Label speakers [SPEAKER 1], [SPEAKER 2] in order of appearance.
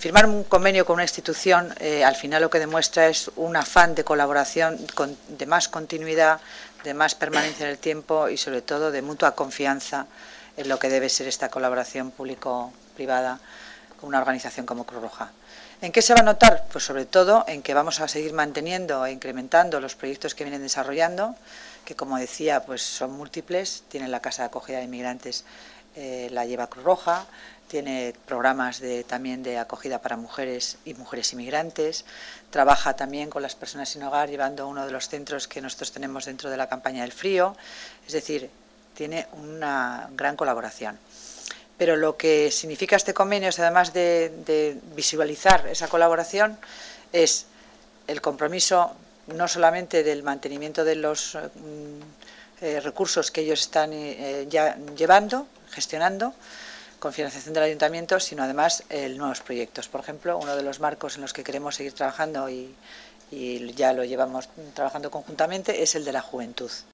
[SPEAKER 1] Firmar un convenio con una institución al final lo que demuestra es un afán de colaboración, de más continuidad, de más permanencia en el tiempo y sobre todo de mutua confianza en lo que debe ser esta colaboración público-privada con una organización como Cruz Roja. ¿En qué se va a notar? Pues sobre todo en que vamos a seguir manteniendo e incrementando los proyectos que vienen desarrollando, que como decía pues son múltiples. Tienen la Casa de Acogida de Inmigrantes, la lleva Cruz Roja, tiene programas también de acogida para mujeres y mujeres inmigrantes, trabaja también con las personas sin hogar llevando uno de los centros que nosotros tenemos dentro de la campaña del frío, es decir, tiene una gran colaboración. Pero lo que significa este convenio es, además de visualizar esa colaboración, es el compromiso no solamente del mantenimiento de los recursos que ellos están ya llevando, gestionando, con financiación del ayuntamiento, sino además nuevos proyectos. Por ejemplo, uno de los marcos en los que queremos seguir trabajando y ya lo llevamos trabajando conjuntamente es el de la juventud.